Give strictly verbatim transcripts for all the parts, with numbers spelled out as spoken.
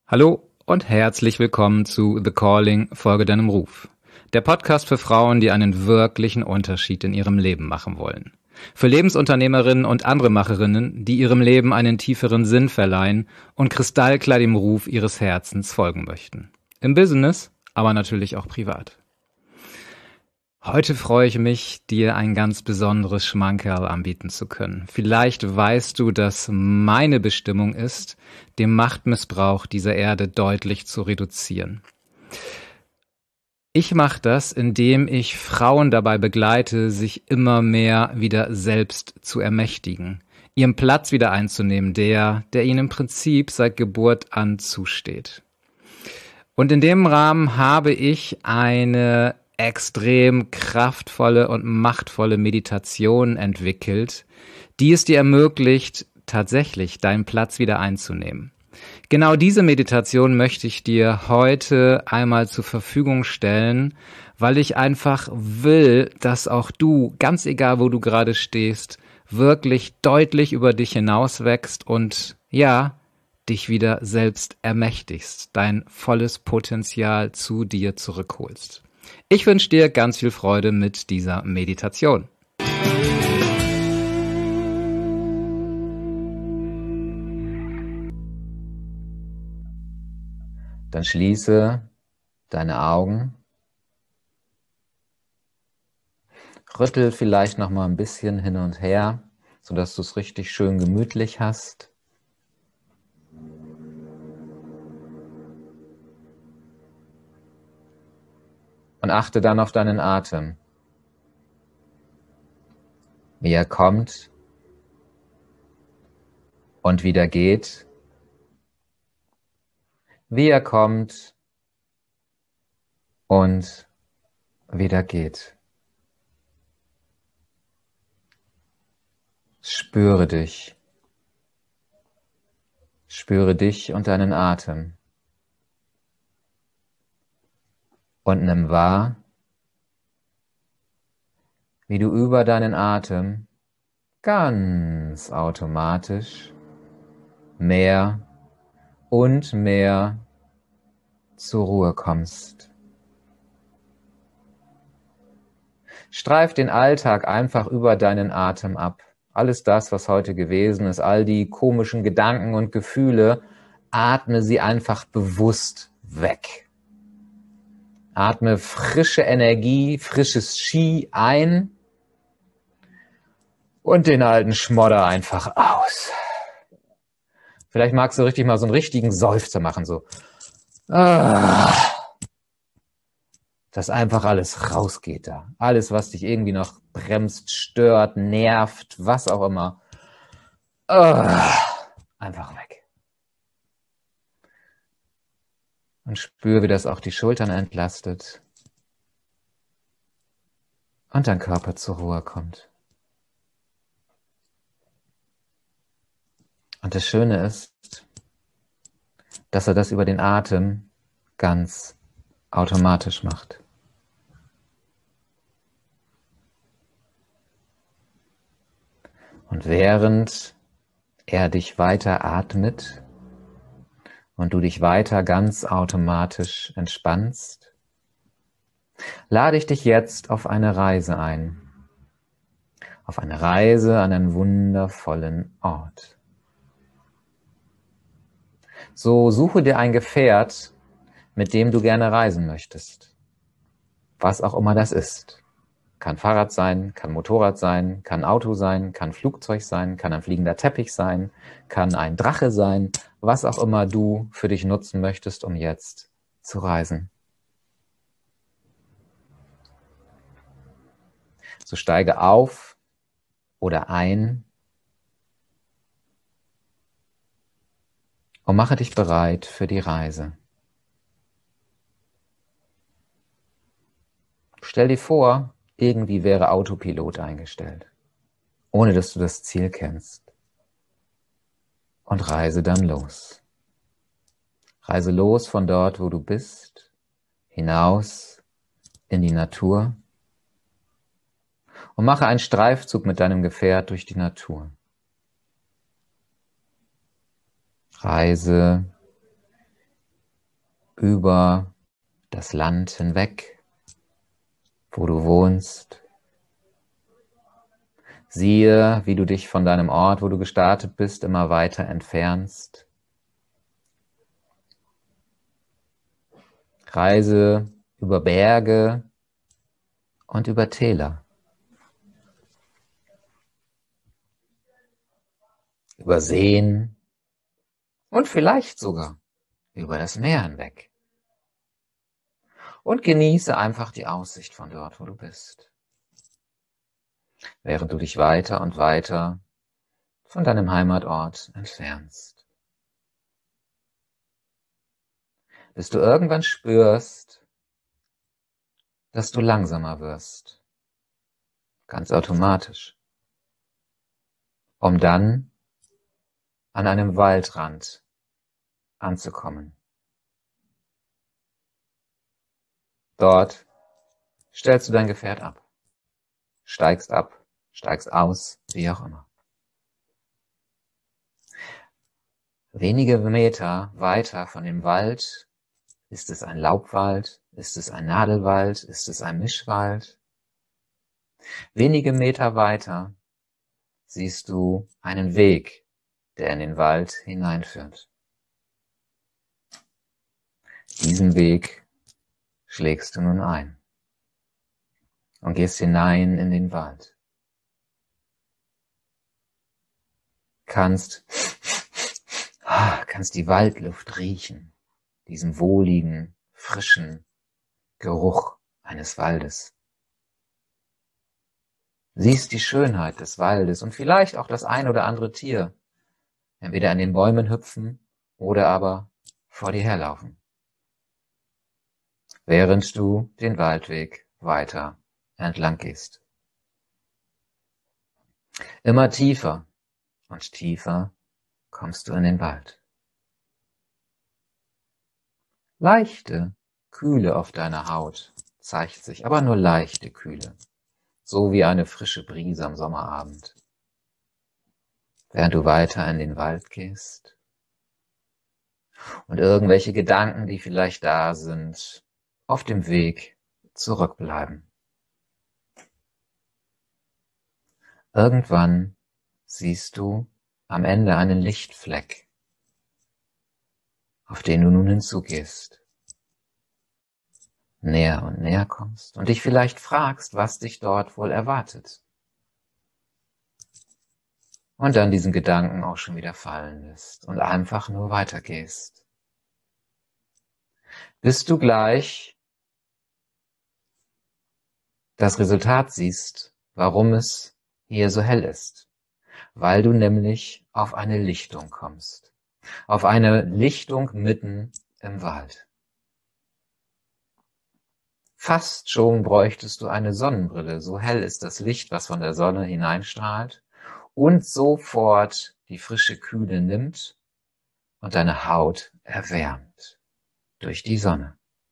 Hallo und herzlich willkommen zu The Calling, Folge deinem Ruf. Der Podcast für Frauen, die einen wirklichen Unterschied in ihrem Leben machen wollen. Für Lebensunternehmerinnen und andere Macherinnen, die ihrem Leben einen tieferen Sinn verleihen und kristallklar dem Ruf ihres Herzens folgen möchten. Im Business, aber natürlich auch privat. Heute freue ich mich, dir ein ganz besonderes Schmankerl anbieten zu können. Vielleicht weißt du, dass meine Bestimmung ist, den Machtmissbrauch dieser Erde deutlich zu reduzieren. Ich mache das, indem ich Frauen dabei begleite, sich immer mehr wieder selbst zu ermächtigen, ihren Platz wieder einzunehmen, der, der ihnen im Prinzip seit Geburt an zusteht. Und in dem Rahmen habe ich eine extrem kraftvolle und machtvolle Meditation entwickelt, die es dir ermöglicht, tatsächlich deinen Platz wieder einzunehmen. Genau diese Meditation möchte ich dir heute einmal zur Verfügung stellen, weil ich einfach will, dass auch du, ganz egal wo du gerade stehst, wirklich deutlich über dich hinauswächst und ja, dich wieder selbst ermächtigst, dein volles Potenzial zu dir zurückholst. Ich wünsche dir ganz viel Freude mit dieser Meditation. Dann schließe deine Augen, rüttel vielleicht noch mal ein bisschen hin und her, sodass du es richtig schön gemütlich hast. Und achte dann auf deinen Atem, wie er kommt und wieder geht, wie er kommt und wieder geht. Spüre dich, spüre dich und deinen Atem. Und nimm wahr, wie du über deinen Atem ganz automatisch mehr und mehr zur Ruhe kommst. Streif den Alltag einfach über deinen Atem ab. Alles das, was heute gewesen ist, all die komischen Gedanken und Gefühle, atme sie einfach bewusst weg. Atme frische Energie, frisches Qi ein und den alten Schmodder einfach aus. Vielleicht magst du richtig mal so einen richtigen Seufzer machen, so. Ah, dass einfach alles rausgeht da. Alles, was dich irgendwie noch bremst, stört, nervt, was auch immer. Ah, einfach weg. Und spür, wie das auch die Schultern entlastet und dein Körper zur Ruhe kommt. Und das Schöne ist, dass er das über den Atem ganz automatisch macht. Und während er dich weiter atmet und du dich weiter ganz automatisch entspannst, lade ich dich jetzt auf eine Reise ein. Auf eine Reise an einen wundervollen Ort. So suche dir ein Gefährt, mit dem du gerne reisen möchtest. Was auch immer das ist. Kann Fahrrad sein, kann Motorrad sein, kann Auto sein, kann Flugzeug sein, kann ein fliegender Teppich sein, kann ein Drache sein, was auch immer du für dich nutzen möchtest, um jetzt zu reisen. So steige auf oder ein und mache dich bereit für die Reise. Stell dir vor, irgendwie wäre Autopilot eingestellt, ohne dass du das Ziel kennst. Und reise dann los. Reise los von dort, wo du bist, hinaus in die Natur und mache einen Streifzug mit deinem Gefährt durch die Natur. Reise über das Land hinweg, wo du wohnst. Siehe, wie du dich von deinem Ort, wo du gestartet bist, immer weiter entfernst. Reise über Berge und über Täler. Über Seen und vielleicht sogar über das Meer hinweg. Und genieße einfach die Aussicht von dort, wo du bist. Während du dich weiter und weiter von deinem Heimatort entfernst. Bis du irgendwann spürst, dass du langsamer wirst. Ganz automatisch. Um dann an einem Waldrand anzukommen. Dort stellst du dein Gefährt ab. Steigst ab, steigst aus, wie auch immer. Wenige Meter weiter von dem Wald ist es ein Laubwald, ist es ein Nadelwald, ist es ein Mischwald. Wenige Meter weiter siehst du einen Weg, der in den Wald hineinführt. Diesen Weg schlägst du nun ein und gehst hinein in den Wald. Kannst, kannst die Waldluft riechen, diesen wohligen, frischen Geruch eines Waldes. Siehst die Schönheit des Waldes und vielleicht auch das ein oder andere Tier, entweder an den Bäumen hüpfen oder aber vor dir herlaufen, während du den Waldweg weiter entlang gehst. Immer tiefer und tiefer kommst du in den Wald. Leichte Kühle auf deiner Haut zeigt sich, aber nur leichte Kühle, so wie eine frische Brise am Sommerabend. Während du weiter in den Wald gehst und irgendwelche Gedanken, die vielleicht da sind, auf dem Weg zurückbleiben. Irgendwann siehst du am Ende einen Lichtfleck, auf den du nun hinzugehst, näher und näher kommst und dich vielleicht fragst, was dich dort wohl erwartet. Und dann diesen Gedanken auch schon wieder fallen lässt und einfach nur weitergehst. Bis du gleich das Resultat siehst, warum es hier so hell ist. Weil du nämlich auf eine Lichtung kommst. Auf eine Lichtung mitten im Wald. Fast schon bräuchtest du eine Sonnenbrille, so hell ist das Licht, was von der Sonne hineinstrahlt und sofort die frische Kühle nimmt und deine Haut erwärmt durch die Sonne.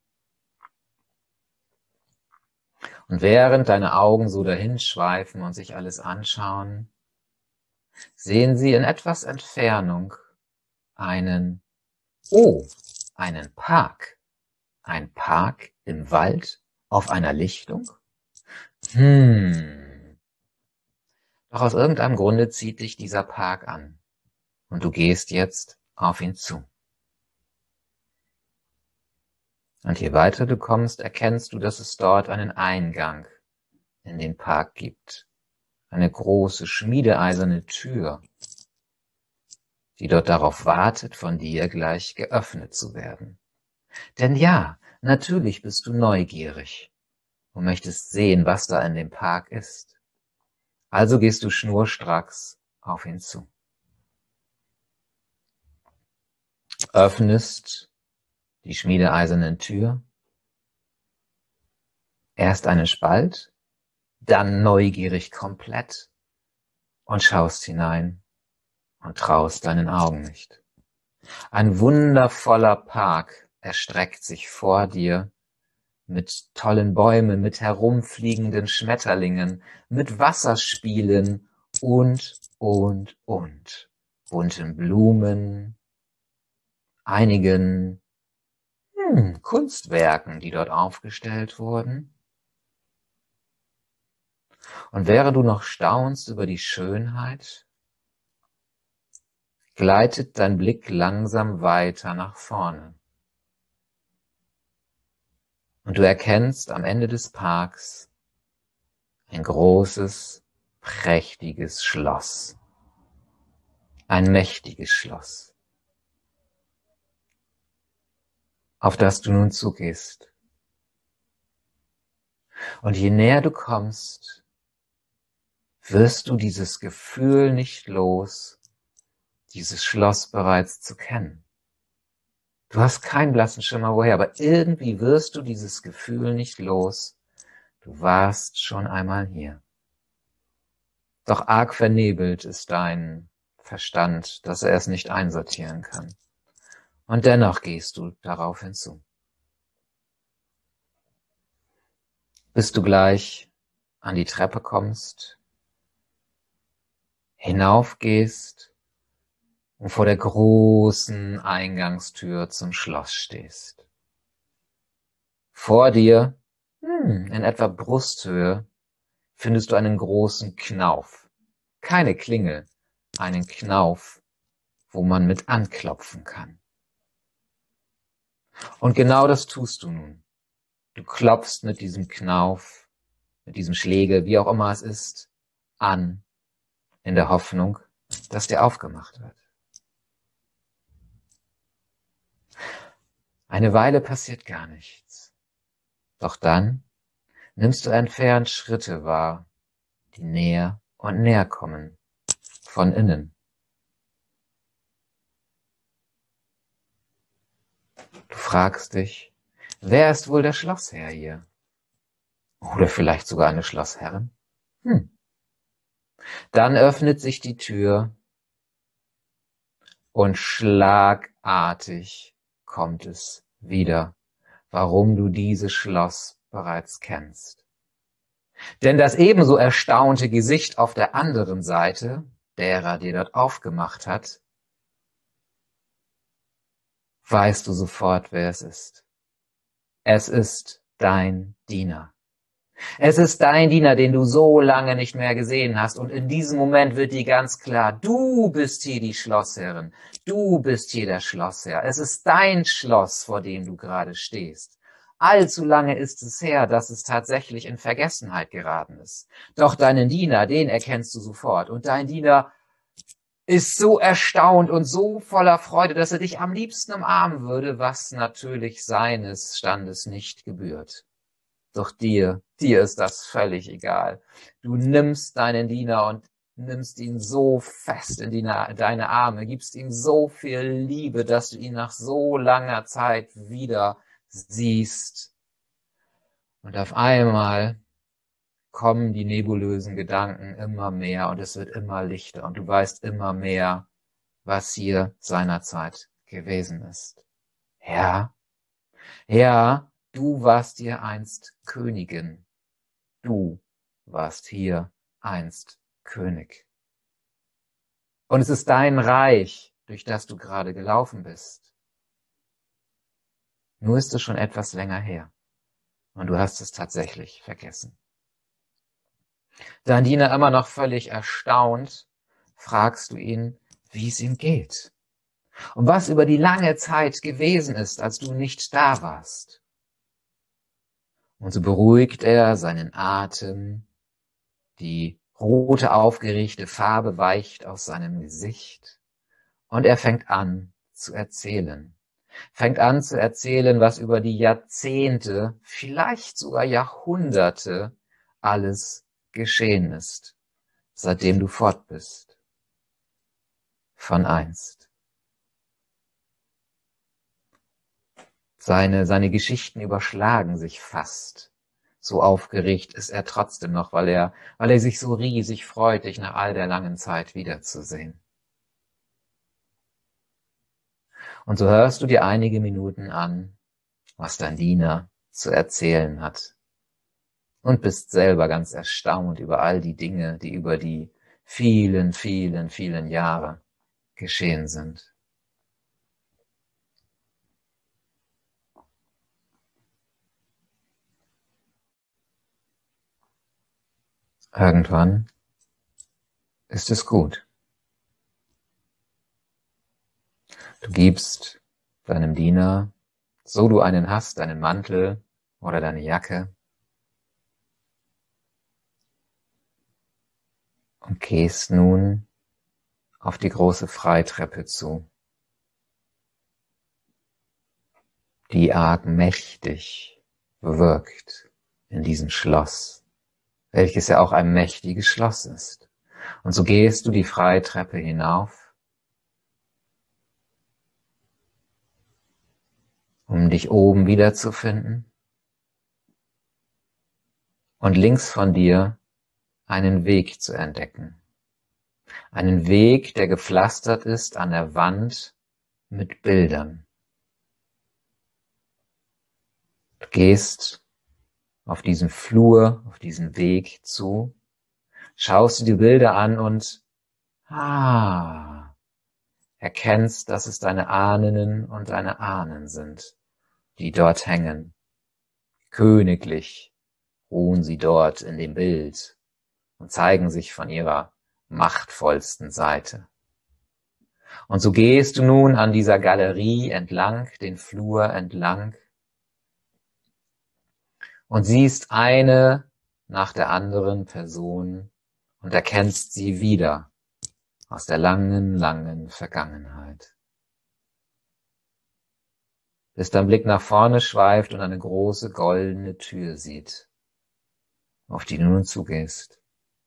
Und während deine Augen so dahinschweifen und sich alles anschauen, sehen sie in etwas Entfernung einen, oh, einen Park. Ein Park im Wald auf einer Lichtung? Hm. Doch aus irgendeinem Grunde zieht dich dieser Park an. Und du gehst jetzt auf ihn zu. Und je weiter du kommst, erkennst du, dass es dort einen Eingang in den Park gibt. Eine große, schmiedeeiserne Tür, die dort darauf wartet, von dir gleich geöffnet zu werden. Denn ja, natürlich bist du neugierig und möchtest sehen, was da in dem Park ist. Also gehst du schnurstracks auf ihn zu. Öffnest die schmiedeeisernen Tür, erst einen Spalt, dann neugierig komplett und schaust hinein und traust deinen Augen nicht. Ein wundervoller Park erstreckt sich vor dir mit tollen Bäumen, mit herumfliegenden Schmetterlingen, mit Wasserspielen und, und, und bunten Blumen, einigen hm, Kunstwerken, die dort aufgestellt wurden. Und während du noch staunst über die Schönheit, gleitet dein Blick langsam weiter nach vorne. Und du erkennst am Ende des Parks ein großes, prächtiges Schloss. Ein mächtiges Schloss, auf das du nun zugehst. Und je näher du kommst, wirst du dieses Gefühl nicht los, dieses Schloss bereits zu kennen. Du hast keinen blassen Schimmer woher, aber irgendwie wirst du dieses Gefühl nicht los. Du warst schon einmal hier. Doch arg vernebelt ist dein Verstand, dass er es nicht einsortieren kann. Und dennoch gehst du darauf hinzu. Bis du gleich an die Treppe kommst, hinaufgehst und vor der großen Eingangstür zum Schloss stehst. Vor dir, hm, in etwa Brusthöhe, findest du einen großen Knauf. Keine Klingel, einen Knauf, wo man mit anklopfen kann. Und genau das tust du nun. Du klopfst mit diesem Knauf, mit diesem Schlägel, wie auch immer es ist, an, in der Hoffnung, dass dir aufgemacht wird. Eine Weile passiert gar nichts. Doch dann nimmst du entfernt Schritte wahr, die näher und näher kommen, von innen. Du fragst dich, wer ist wohl der Schlossherr hier? Oder vielleicht sogar eine Schlossherrin? Hm. Dann öffnet sich die Tür und schlagartig kommt es wieder, warum du dieses Schloss bereits kennst. Denn das ebenso erstaunte Gesicht auf der anderen Seite, derer dir dort aufgemacht hat, weißt du sofort, wer es ist. Es ist dein Diener. Es ist dein Diener, den du so lange nicht mehr gesehen hast. Und in diesem Moment wird dir ganz klar, du bist hier die Schlossherrin. Du bist hier der Schlossherr. Es ist dein Schloss, vor dem du gerade stehst. Allzu lange ist es her, dass es tatsächlich in Vergessenheit geraten ist. Doch deinen Diener, den erkennst du sofort. Und dein Diener ist so erstaunt und so voller Freude, dass er dich am liebsten umarmen würde, was natürlich seines Standes nicht gebührt. Doch dir, dir ist das völlig egal. Du nimmst deinen Diener und nimmst ihn so fest in die, deine Arme, gibst ihm so viel Liebe, dass du ihn nach so langer Zeit wieder siehst. Und auf einmal kommen die nebulösen Gedanken immer mehr und es wird immer lichter und du weißt immer mehr, was hier seinerzeit gewesen ist. Ja, ja, du warst hier einst Königin. Du warst hier einst König. Und es ist dein Reich, durch das du gerade gelaufen bist. Nur ist es schon etwas länger her. Und du hast es tatsächlich vergessen. Dein Diener immer noch völlig erstaunt, fragst du ihn, wie es ihm geht. Und was über die lange Zeit gewesen ist, als du nicht da warst. Und so beruhigt er seinen Atem, die rote aufgeregte Farbe weicht aus seinem Gesicht und er fängt an zu erzählen. Fängt an zu erzählen, was über die Jahrzehnte, vielleicht sogar Jahrhunderte alles geschehen ist, seitdem du fort bist. Von einst. Seine, seine Geschichten überschlagen sich fast. So aufgeregt ist er trotzdem noch, weil er, weil er sich so riesig freut, dich nach all der langen Zeit wiederzusehen. Und so hörst du dir einige Minuten an, was dein Diener zu erzählen hat. Und bist selber ganz erstaunt über all die Dinge, die über die vielen, vielen, vielen Jahre geschehen sind. Irgendwann ist es gut. Du gibst deinem Diener, so du einen hast, deinen Mantel oder deine Jacke und gehst nun auf die große Freitreppe zu, die arg mächtig wirkt in diesem Schloss, welches ja auch ein mächtiges Schloss ist. Und so gehst du die Freitreppe hinauf, um dich oben wiederzufinden und links von dir einen Weg zu entdecken. Einen Weg, der gepflastert ist an der Wand mit Bildern. Du gehst auf diesen Flur, auf diesen Weg zu, schaust dir die Bilder an und ah, erkennst, dass es deine Ahnen und deine Ahnen sind, die dort hängen. Königlich ruhen sie dort in dem Bild und zeigen sich von ihrer machtvollsten Seite. Und so gehst du nun an dieser Galerie entlang, den Flur entlang und siehst eine nach der anderen Person und erkennst sie wieder aus der langen, langen Vergangenheit. Bis dein Blick nach vorne schweift und eine große goldene Tür sieht, auf die du nun zugehst.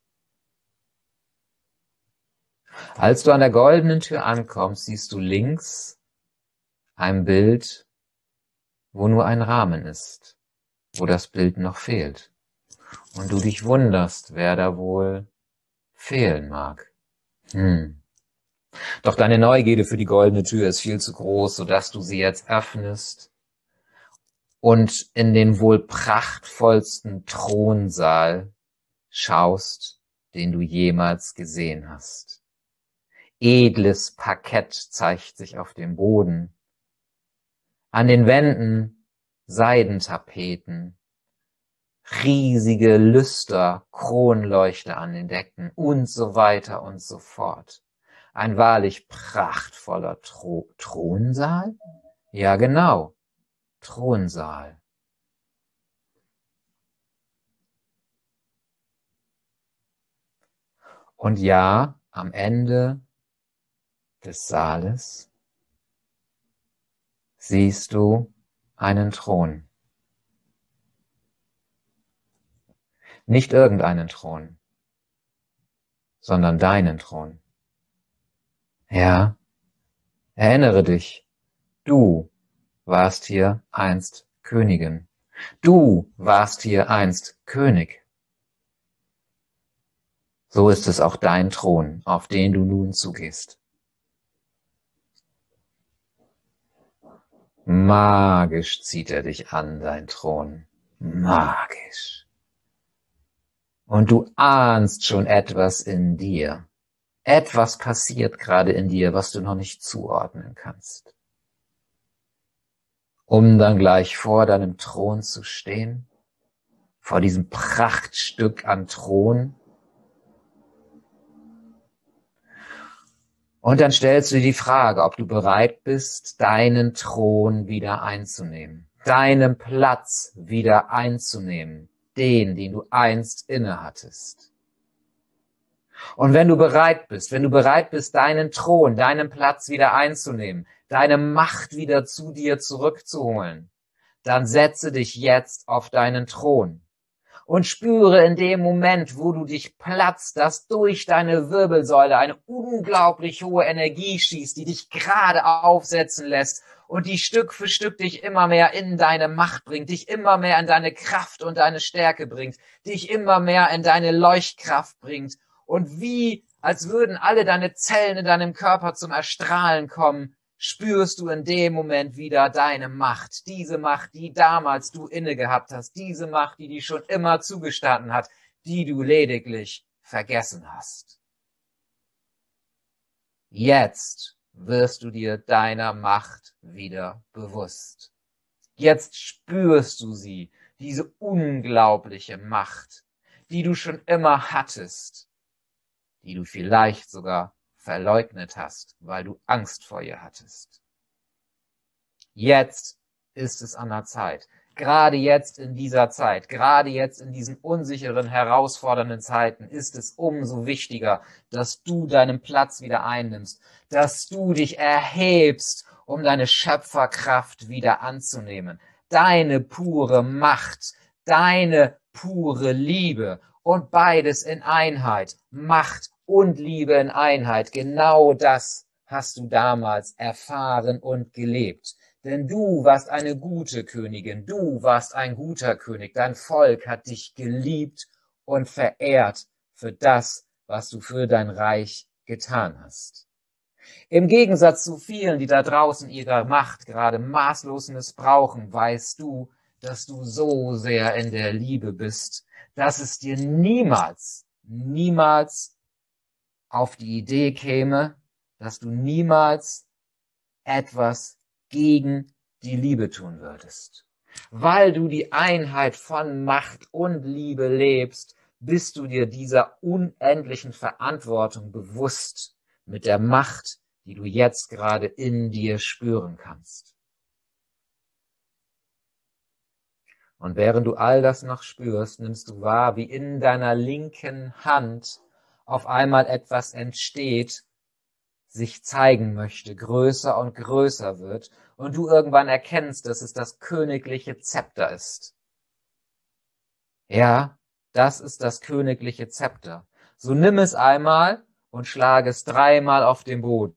Als du an der goldenen Tür ankommst, siehst du links ein Bild, wo nur ein Rahmen ist, wo das Bild noch fehlt. Und du dich wunderst, wer da wohl fehlen mag. Hm. Doch deine Neugierde für die goldene Tür ist viel zu groß, sodass du sie jetzt öffnest und in den wohl prachtvollsten Thronsaal schaust, den du jemals gesehen hast. Edles Parkett zeigt sich auf dem Boden. An den Wänden Seidentapeten, riesige Lüster, Kronleuchter an den Decken und so weiter und so fort. Ein wahrlich prachtvoller Thro- Thronsaal? Ja, genau, Thronsaal. Und ja, am Ende des Saales siehst du einen Thron. Nicht irgendeinen Thron, sondern deinen Thron. Ja, erinnere dich, du warst hier einst Königin. Du warst hier einst König. So ist es auch dein Thron, auf den du nun zugehst. Magisch zieht er dich an, dein Thron. Magisch. Und du ahnst schon etwas in dir. Etwas passiert gerade in dir, was du noch nicht zuordnen kannst. Um dann gleich vor deinem Thron zu stehen, vor diesem Prachtstück an Thron. Und dann stellst du dir die Frage, ob du bereit bist, deinen Thron wieder einzunehmen, deinen Platz wieder einzunehmen, den, den du einst innehattest. Und wenn du bereit bist, wenn du bereit bist, deinen Thron, deinen Platz wieder einzunehmen, deine Macht wieder zu dir zurückzuholen, dann setze dich jetzt auf deinen Thron und spüre in dem Moment, wo du dich platzt, dass durch deine Wirbelsäule eine unglaublich hohe Energie schießt, die dich gerade aufsetzen lässt und die Stück für Stück dich immer mehr in deine Macht bringt, dich immer mehr in deine Kraft und deine Stärke bringt, dich immer mehr in deine Leuchtkraft bringt. Und wie, als würden alle deine Zellen in deinem Körper zum Erstrahlen kommen, spürst du in dem Moment wieder deine Macht. Diese Macht, die damals du inne gehabt hast. Diese Macht, die dir schon immer zugestanden hat, die du lediglich vergessen hast. Jetzt wirst du dir deiner Macht wieder bewusst. Jetzt spürst du sie, diese unglaubliche Macht. die du schon immer hattest, die du vielleicht sogar verleugnet hast, weil du Angst vor ihr hattest. Jetzt ist es an der Zeit. Gerade jetzt in dieser Zeit, gerade jetzt in diesen unsicheren, herausfordernden Zeiten ist es umso wichtiger, dass du deinen Platz wieder einnimmst, dass du dich erhebst, um deine Schöpferkraft wieder anzunehmen, deine pure Macht, deine pure Liebe und beides in Einheit, Macht und Liebe in Einheit. Genau das hast du damals erfahren und gelebt. Denn du warst eine gute Königin, du warst ein guter König, dein Volk hat dich geliebt und verehrt für das, was du für dein Reich getan hast. Im Gegensatz zu vielen, die da draußen ihre Macht gerade maßlos missbrauchen, weißt du, dass du so sehr in der Liebe bist, dass es dir niemals, niemals auf die Idee käme, dass du niemals etwas gegen die Liebe tun würdest. Weil du die Einheit von Macht und Liebe lebst, bist du dir dieser unendlichen Verantwortung bewusst mit der Macht, die du jetzt gerade in dir spüren kannst. Und während du all das noch spürst, nimmst du wahr, wie in deiner linken Hand auf einmal etwas entsteht, sich zeigen möchte, größer und größer wird und du irgendwann erkennst, dass es das königliche Zepter ist. Ja, das ist das königliche Zepter. So nimm es einmal und schlage es dreimal auf den Boden.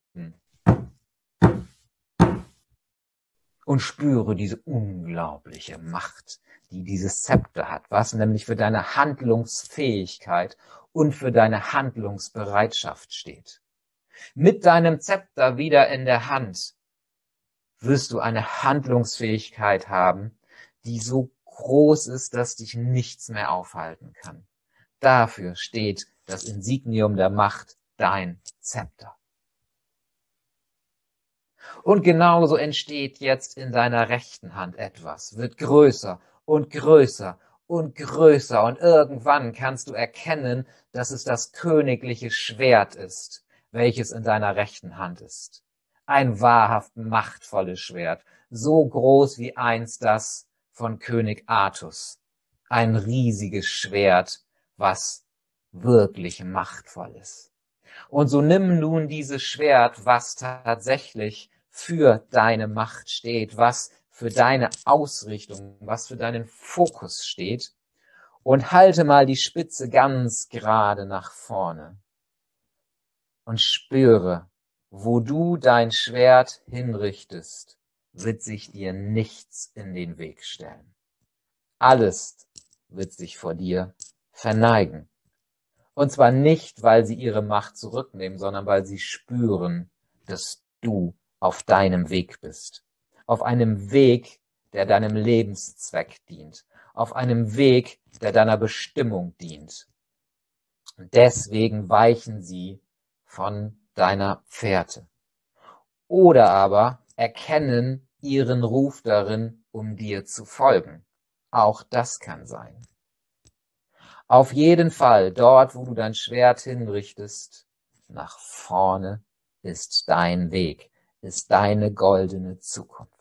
Und spüre diese unglaubliche Macht, die dieses Zepter hat, was nämlich für deine Handlungsfähigkeit und für deine Handlungsbereitschaft steht. Mit deinem Zepter wieder in der Hand wirst du eine Handlungsfähigkeit haben, die so groß ist, dass dich nichts mehr aufhalten kann. Dafür steht das Insignium der Macht, dein Zepter. Und genauso entsteht jetzt in deiner rechten Hand etwas, wird größer und größer und größer und irgendwann kannst du erkennen, dass es das königliche Schwert ist, welches in deiner rechten Hand ist. Ein wahrhaft machtvolles Schwert, so groß wie einst das von König Artus. Ein riesiges Schwert, was wirklich machtvoll ist. Und so nimm nun dieses Schwert, was tatsächlich für deine Macht steht, was für deine Ausrichtung, was für deinen Fokus steht, und halte mal die Spitze ganz gerade nach vorne und spüre, wo du dein Schwert hinrichtest, wird sich dir nichts in den Weg stellen. Alles wird sich vor dir verneigen. Und zwar nicht, weil sie ihre Macht zurücknehmen, sondern weil sie spüren, dass du auf deinem Weg bist. Auf einem Weg, der deinem Lebenszweck dient. Auf einem Weg, der deiner Bestimmung dient. Und deswegen weichen sie von deiner Fährte. Oder aber erkennen ihren Ruf darin, um dir zu folgen. Auch das kann sein. Auf jeden Fall, dort, wo du dein Schwert hinrichtest, nach vorne ist dein Weg, ist deine goldene Zukunft.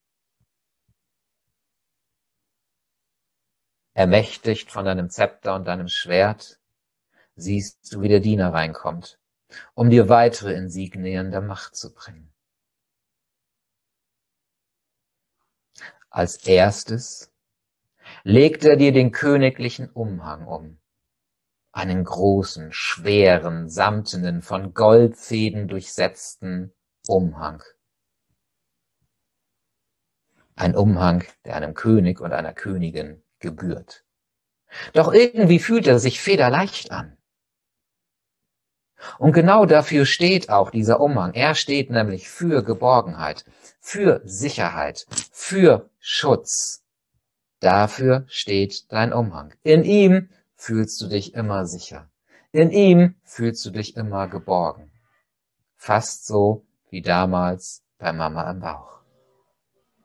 Ermächtigt von deinem Zepter und deinem Schwert, siehst du, wie der Diener reinkommt, um dir weitere Insignien der Macht zu bringen. Als erstes legt er dir den königlichen Umhang um. Einen großen, schweren, samtenen, von Goldfäden durchsetzten Umhang. Ein Umhang, der einem König und einer Königin gebührt. Doch irgendwie fühlt er sich federleicht an. Und genau dafür steht auch dieser Umhang. Er steht nämlich für Geborgenheit, für Sicherheit, für Schutz. Dafür steht dein Umhang. In ihm fühlst du dich immer sicher. In ihm fühlst du dich immer geborgen. Fast so wie damals bei Mama im Bauch.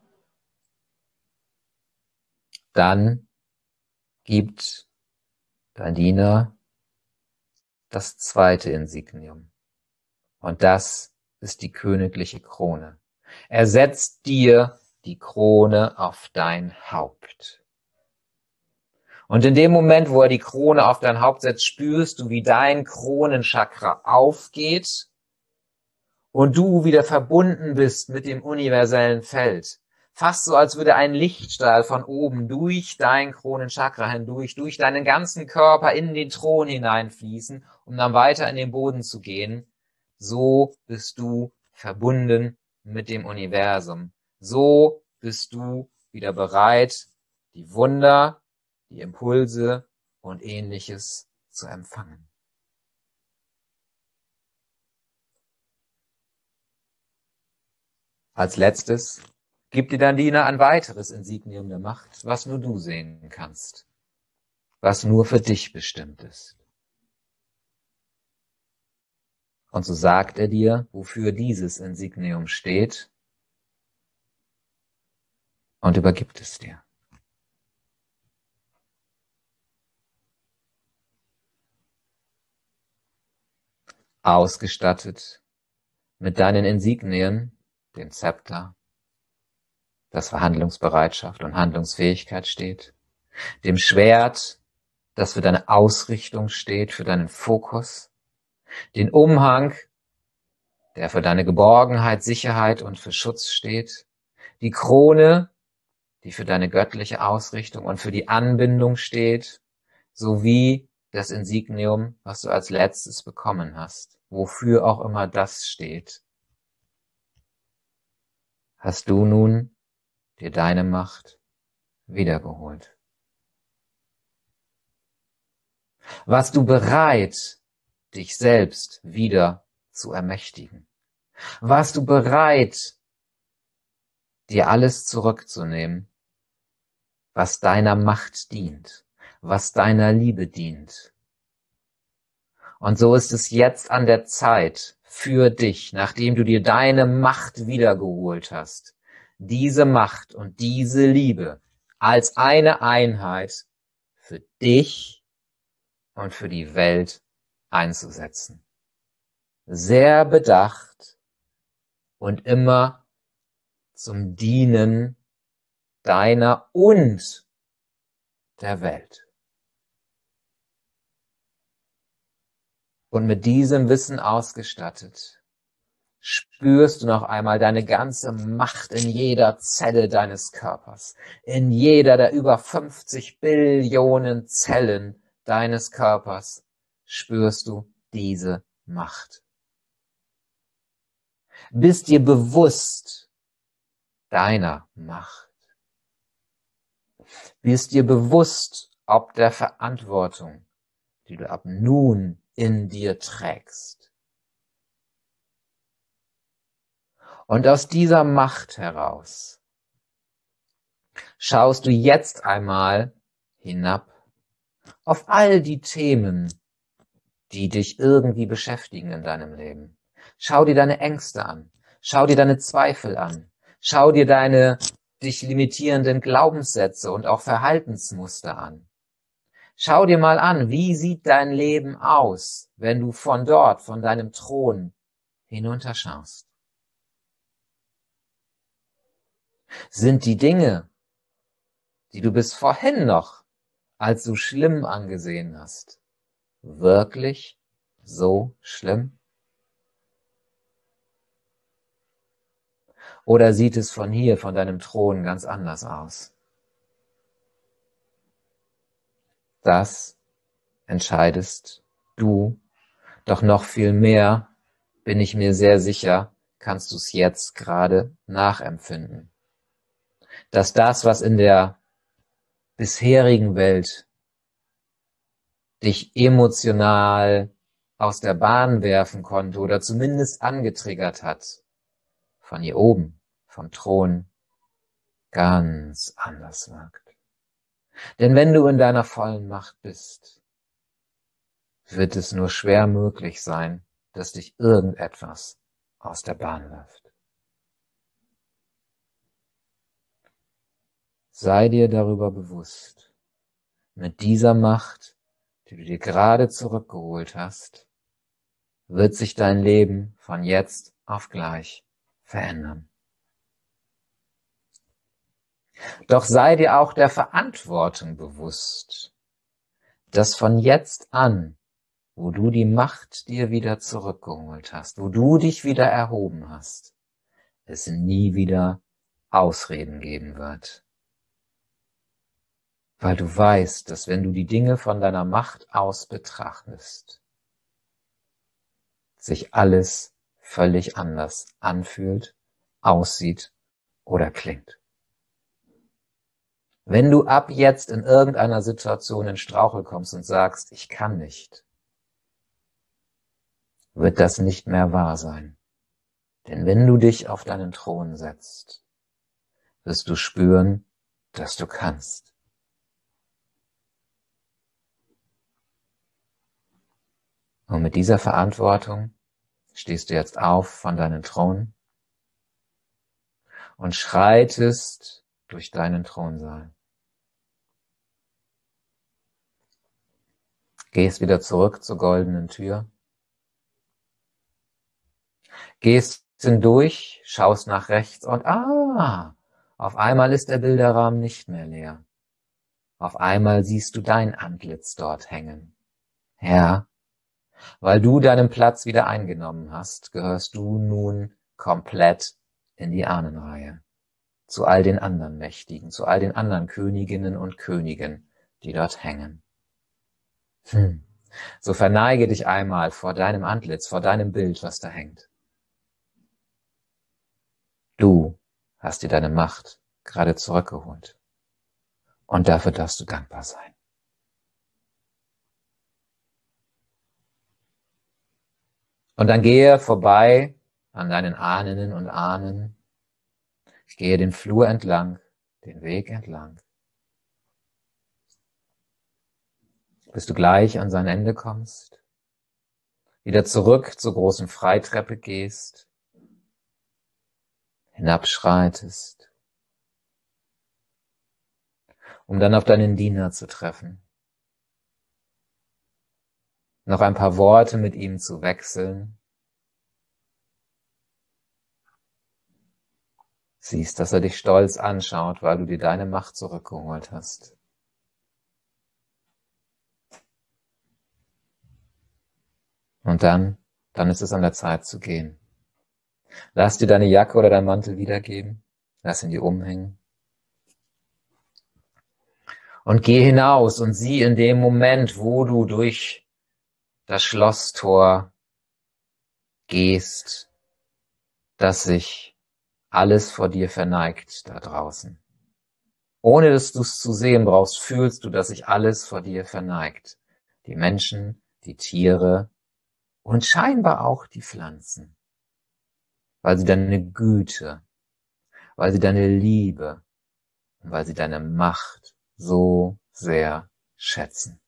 Dann gibt dein Diener, das zweite Insignium. Und das ist die königliche Krone. Er setzt dir die Krone auf dein Haupt. Und in dem Moment, wo er die Krone auf dein Haupt setzt, spürst du, wie dein Kronenchakra aufgeht und du wieder verbunden bist mit dem universellen Feld. Fast so, als würde ein Lichtstrahl von oben durch dein Kronenchakra hindurch, durch deinen ganzen Körper in den Thron hineinfließen, um dann weiter in den Boden zu gehen. So bist du verbunden mit dem Universum. So bist du wieder bereit, die Wunder, die Impulse und Ähnliches zu empfangen. Als letztes gibt dir dein Diener ein weiteres Insignium der Macht, was nur du sehen kannst, was nur für dich bestimmt ist. Und so sagt er dir, wofür dieses Insignium steht, und übergibt es dir. Ausgestattet mit deinen Insignien, dem Zepter, das für Handlungsbereitschaft und Handlungsfähigkeit steht, dem Schwert, das für deine Ausrichtung steht, für deinen Fokus, den Umhang, der für deine Geborgenheit, Sicherheit und für Schutz steht, die Krone, die für deine göttliche Ausrichtung und für die Anbindung steht, sowie das Insignium, was du als letztes bekommen hast, wofür auch immer das steht. Hast du nun dir deine Macht wiedergeholt? Warst du bereit, dich selbst wieder zu ermächtigen? Warst du bereit, dir alles zurückzunehmen, was deiner Macht dient, was deiner Liebe dient? Und so ist es jetzt an der Zeit für dich, nachdem du dir deine Macht wiedergeholt hast, diese Macht und diese Liebe als eine Einheit für dich und für die Welt einzusetzen. Sehr bedacht und immer zum Dienen deiner und der Welt. Und mit diesem Wissen ausgestattet, spürst du noch einmal deine ganze Macht in jeder Zelle deines Körpers, in jeder der über fünfzig Billionen Zellen deines Körpers spürst du diese Macht. Bist dir bewusst deiner Macht. Bist dir bewusst, ob der Verantwortung, die du ab nun in dir trägst. Und aus dieser Macht heraus schaust du jetzt einmal hinab auf all die Themen, die dich irgendwie beschäftigen in deinem Leben. Schau dir deine Ängste an. Schau dir deine Zweifel an. Schau dir deine dich limitierenden Glaubenssätze und auch Verhaltensmuster an. Schau dir mal an, wie sieht dein Leben aus, wenn du von dort, von deinem Thron hinunterschaust. Sind die Dinge, die du bis vorhin noch als so schlimm angesehen hast, wirklich so schlimm? Oder sieht es von hier, von deinem Thron ganz anders aus? Das entscheidest du, doch noch viel mehr, bin ich mir sehr sicher, kannst du es jetzt gerade nachempfinden. Dass das, was in der bisherigen Welt dich emotional aus der Bahn werfen konnte oder zumindest angetriggert hat, von hier oben, vom Thron, ganz anders wirkt. Denn wenn du in deiner vollen Macht bist, wird es nur schwer möglich sein, dass dich irgendetwas aus der Bahn wirft. Sei dir darüber bewusst, mit dieser Macht, die du dir gerade zurückgeholt hast, wird sich dein Leben von jetzt auf gleich verändern. Doch sei dir auch der Verantwortung bewusst, dass von jetzt an, wo du die Macht dir wieder zurückgeholt hast, wo du dich wieder erhoben hast, es nie wieder Ausreden geben wird. Weil du weißt, dass wenn du die Dinge von deiner Macht aus betrachtest, sich alles völlig anders anfühlt, aussieht oder klingt. Wenn du ab jetzt in irgendeiner Situation in Strauchel kommst und sagst, ich kann nicht, wird das nicht mehr wahr sein. Denn wenn du dich auf deinen Thron setzt, wirst du spüren, dass du kannst. Und mit dieser Verantwortung stehst du jetzt auf von deinem Thron und schreitest durch deinen Thronsaal. Gehst wieder zurück zur goldenen Tür. Gehst hindurch, schaust nach rechts und ah, auf einmal ist der Bilderrahmen nicht mehr leer. Auf einmal siehst du dein Antlitz dort hängen. Ja, weil du deinen Platz wieder eingenommen hast, gehörst du nun komplett in die Ahnenreihe. Zu all den anderen Mächtigen, zu all den anderen Königinnen und Königen, die dort hängen. Hm. So verneige dich einmal vor deinem Antlitz, vor deinem Bild, was da hängt. Du hast dir deine Macht gerade zurückgeholt. Und dafür darfst du dankbar sein. Und dann gehe vorbei an deinen Ahnen und Ahnen. Ich gehe den Flur entlang, den Weg entlang. Bis du gleich an sein Ende kommst, wieder zurück zur großen Freitreppe gehst, hinabschreitest, um dann auf deinen Diener zu treffen, noch ein paar Worte mit ihm zu wechseln, siehst, dass er dich stolz anschaut, weil du dir deine Macht zurückgeholt hast. Und dann, dann ist es an der Zeit zu gehen. Lass dir deine Jacke oder dein Mantel wiedergeben, lass ihn dir umhängen. Und geh hinaus und sieh in dem Moment, wo du durch das Schlosstor gehst, dass sich alles vor dir verneigt da draußen. Ohne dass du es zu sehen brauchst, fühlst du, dass sich alles vor dir verneigt. Die Menschen, die Tiere und scheinbar auch die Pflanzen. Weil sie deine Güte, weil sie deine Liebe und weil sie deine Macht so sehr schätzen.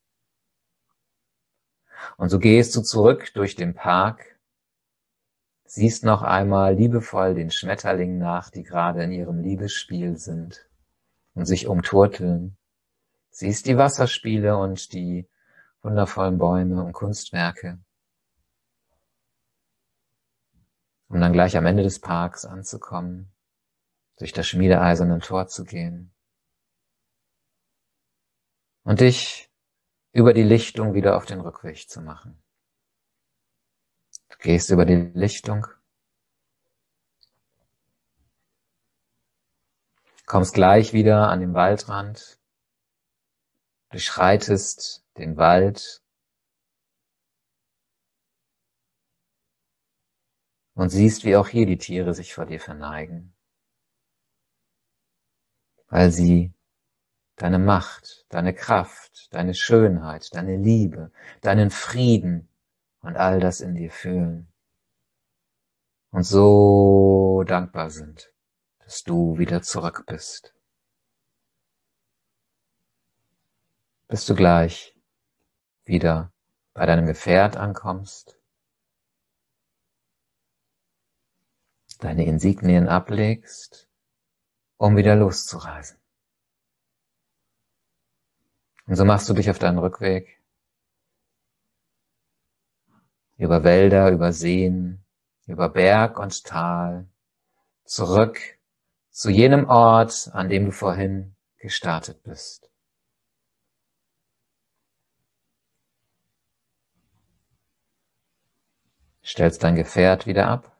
Und so gehst du zurück durch den Park, siehst noch einmal liebevoll den Schmetterlingen nach, die gerade in ihrem Liebesspiel sind und sich umturteln, siehst die Wasserspiele und die wundervollen Bäume und Kunstwerke, um dann gleich am Ende des Parks anzukommen, durch das schmiedeeiserne Tor zu gehen und dich über die Lichtung wieder auf den Rückweg zu machen. Du gehst über die Lichtung, kommst gleich wieder an den Waldrand, durchschreitest den Wald und siehst, wie auch hier die Tiere sich vor dir verneigen, weil sie deine Macht, deine Kraft, deine Schönheit, deine Liebe, deinen Frieden und all das in dir fühlen und so dankbar sind, dass du wieder zurück bist. Bis du gleich wieder bei deinem Gefährt ankommst, deine Insignien ablegst, um wieder loszureisen. Und so machst du dich auf deinen Rückweg über Wälder, über Seen, über Berg und Tal, zurück zu jenem Ort, an dem du vorhin gestartet bist. Stellst dein Gefährt wieder ab,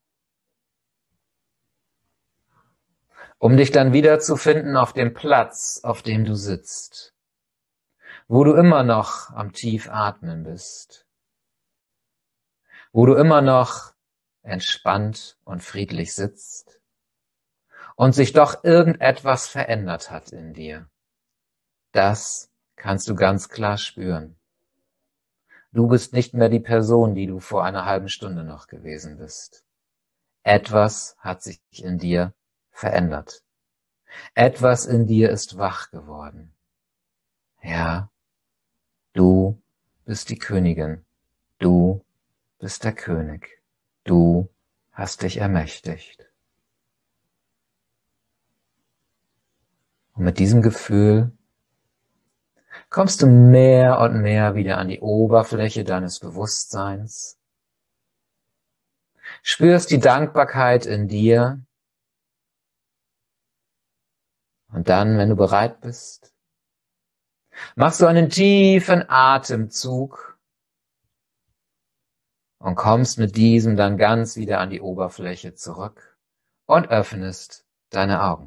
um dich dann wiederzufinden auf dem Platz, auf dem du sitzt, wo du immer noch am tief atmen bist, wo du immer noch entspannt und friedlich sitzt und sich doch irgendetwas verändert hat in dir. Das kannst du ganz klar spüren. Du bist nicht mehr die Person, die du vor einer halben Stunde noch gewesen bist. Etwas hat sich in dir verändert. Etwas in dir ist wach geworden. Ja, du bist die Königin. Du bist der König. Du hast dich ermächtigt. Und mit diesem Gefühl kommst du mehr und mehr wieder an die Oberfläche deines Bewusstseins, spürst die Dankbarkeit in dir und dann, wenn du bereit bist, machst du einen tiefen Atemzug und kommst mit diesem dann ganz wieder an die Oberfläche zurück und öffnest deine Augen.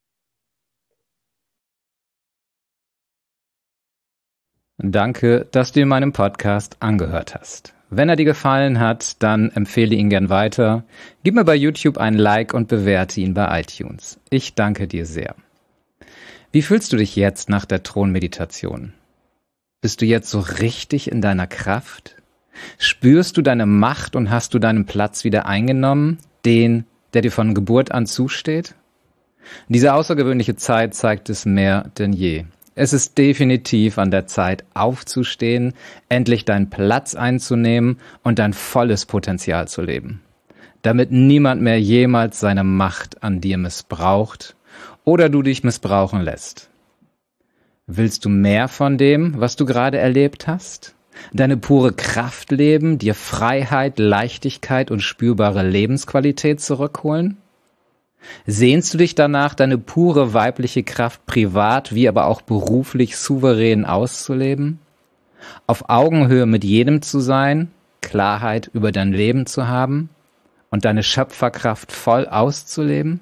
Danke, dass du dir meinen Podcast angehört hast. Wenn er dir gefallen hat, dann empfehle ihn gern weiter. Gib mir bei YouTube ein Like und bewerte ihn bei iTunes. Ich danke dir sehr. Wie fühlst du dich jetzt nach der Thronmeditation? Bist du jetzt so richtig in deiner Kraft? Spürst du deine Macht und hast du deinen Platz wieder eingenommen, den, der dir von Geburt an zusteht? Diese außergewöhnliche Zeit zeigt es mehr denn je. Es ist definitiv an der Zeit, aufzustehen, endlich deinen Platz einzunehmen und dein volles Potenzial zu leben, damit niemand mehr jemals seine Macht an dir missbraucht oder du dich missbrauchen lässt. Willst du mehr von dem, was du gerade erlebt hast? Deine pure Kraft leben, dir Freiheit, Leichtigkeit und spürbare Lebensqualität zurückholen? Sehnst du dich danach, deine pure weibliche Kraft privat wie aber auch beruflich souverän auszuleben? Auf Augenhöhe mit jedem zu sein, Klarheit über dein Leben zu haben und deine Schöpferkraft voll auszuleben?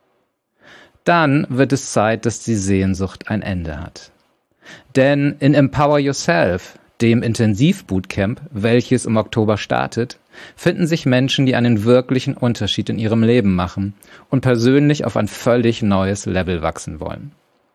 Dann wird es Zeit, dass die Sehnsucht ein Ende hat. Denn in Empower Yourself, dem Intensivbootcamp, welches im Oktober startet, finden sich Menschen, die einen wirklichen Unterschied in ihrem Leben machen und persönlich auf ein völlig neues Level wachsen wollen.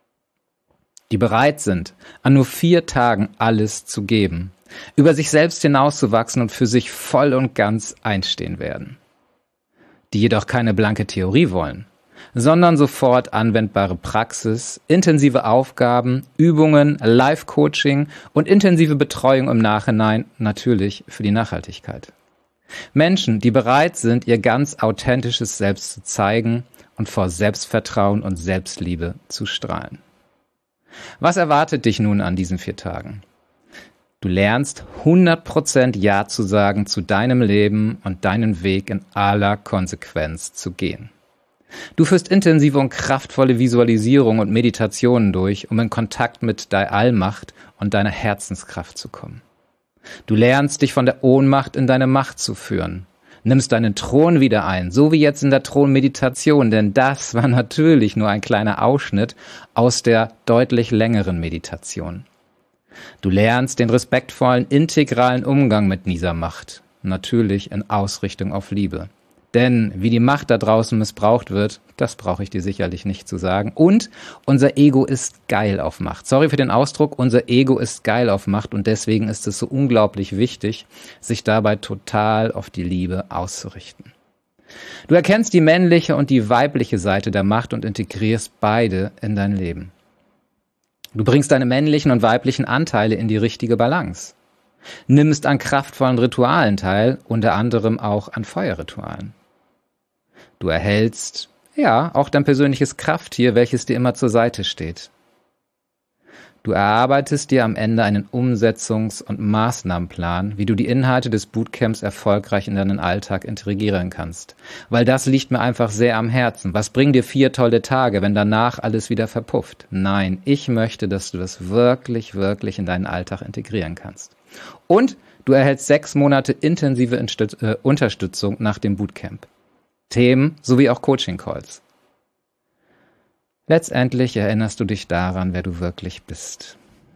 Die bereit sind, an nur vier Tagen alles zu geben, über sich selbst hinauszuwachsen und für sich voll und ganz einstehen werden. Die jedoch keine blanke Theorie wollen, sondern sofort anwendbare Praxis, intensive Aufgaben, Übungen, Live-Coaching und intensive Betreuung im Nachhinein, natürlich für die Nachhaltigkeit. Menschen, die bereit sind, ihr ganz authentisches Selbst zu zeigen und vor Selbstvertrauen und Selbstliebe zu strahlen. Was erwartet dich nun an diesen vier Tagen? Du lernst hundert Prozent Ja zu sagen zu deinem Leben und deinen Weg in aller Konsequenz zu gehen. Du führst intensive und kraftvolle Visualisierung und Meditationen durch, um in Kontakt mit der Allmacht und deiner Herzenskraft zu kommen. Du lernst, dich von der Ohnmacht in deine Macht zu führen, nimmst deinen Thron wieder ein, so wie jetzt in der Thronmeditation, denn das war natürlich nur ein kleiner Ausschnitt aus der deutlich längeren Meditation. Du lernst den respektvollen, integralen Umgang mit dieser Macht, natürlich in Ausrichtung auf Liebe. Denn wie die Macht da draußen missbraucht wird, das brauche ich dir sicherlich nicht zu sagen. Und unser Ego ist geil auf Macht. Sorry für den Ausdruck, unser Ego ist geil auf Macht und deswegen ist es so unglaublich wichtig, sich dabei total auf die Liebe auszurichten. Du erkennst die männliche und die weibliche Seite der Macht und integrierst beide in dein Leben. Du bringst deine männlichen und weiblichen Anteile in die richtige Balance. Nimmst an kraftvollen Ritualen teil, unter anderem auch an Feuerritualen. Du erhältst, ja, auch dein persönliches Krafttier, welches dir immer zur Seite steht. Du erarbeitest dir am Ende einen Umsetzungs- und Maßnahmenplan, wie du die Inhalte des Bootcamps erfolgreich in deinen Alltag integrieren kannst. Weil das liegt mir einfach sehr am Herzen. Was bringen dir vier tolle Tage, wenn danach alles wieder verpufft? Nein, ich möchte, dass du das wirklich, wirklich in deinen Alltag integrieren kannst. Und du erhältst sechs Monate intensive Inst- äh, Unterstützung nach dem Bootcamp. Themen sowie auch Coaching-Calls. Letztendlich erinnerst du dich daran, wer du wirklich bist.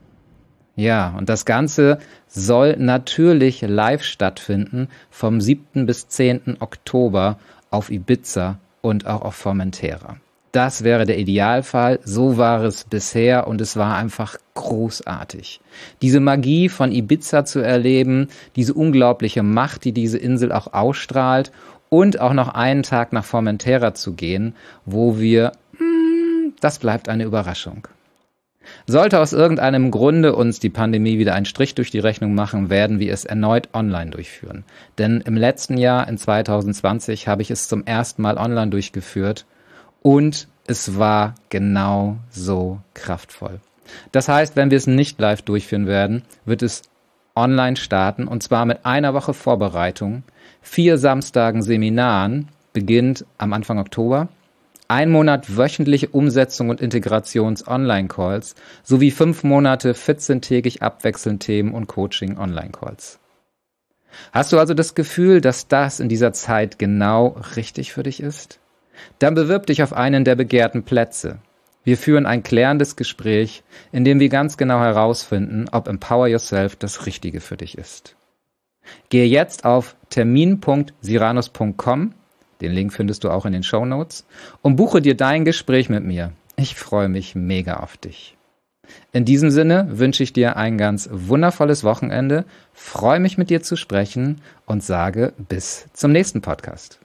Ja, und das Ganze soll natürlich live stattfinden vom siebten bis zehnten Oktober auf Ibiza und auch auf Formentera. Das wäre der Idealfall, so war es bisher und es war einfach großartig. Diese Magie von Ibiza zu erleben, diese unglaubliche Macht, die diese Insel auch ausstrahlt und auch noch einen Tag nach Formentera zu gehen, wo wir Das bleibt eine Überraschung. Sollte aus irgendeinem Grunde uns die Pandemie wieder einen Strich durch die Rechnung machen, werden wir es erneut online durchführen. Denn im letzten Jahr, in zwanzig zwanzig, habe ich es zum ersten Mal online durchgeführt und es war genau so kraftvoll. Das heißt, wenn wir es nicht live durchführen werden, wird es online starten und zwar mit einer Woche Vorbereitung, vier Samstagen Seminaren, beginnt am Anfang Oktober, ein Monat wöchentliche Umsetzung und Integrations-Online-Calls sowie fünf Monate vierzehntägig abwechselnd Themen und Coaching-Online-Calls. Hast du also das Gefühl, dass das in dieser Zeit genau richtig für dich ist? Dann bewirb dich auf einen der begehrten Plätze. Wir führen ein klärendes Gespräch, in dem wir ganz genau herausfinden, ob Empower Yourself das Richtige für dich ist. Gehe jetzt auf termin punkt siranus punkt com, den Link findest du auch in den Shownotes, und buche dir dein Gespräch mit mir. Ich freue mich mega auf dich. In diesem Sinne wünsche ich dir ein ganz wundervolles Wochenende, freue mich mit dir zu sprechen und sage bis zum nächsten Podcast.